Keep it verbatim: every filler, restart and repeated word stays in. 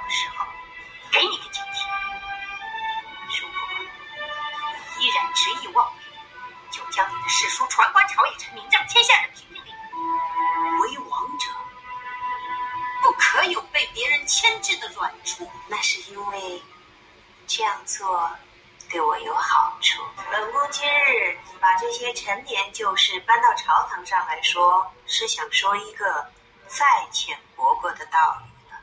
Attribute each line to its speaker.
Speaker 1: 的时候，给你个警惕。如果你依然执意妄为，就将你的世书传观朝野，臣民，让天下人评评理。为王者，不可有被别人牵制的软处。
Speaker 2: 那是因为这样做对我有好处。本宫今日把这些陈年旧事搬到朝堂上来说，是想说一个再浅薄过的道理。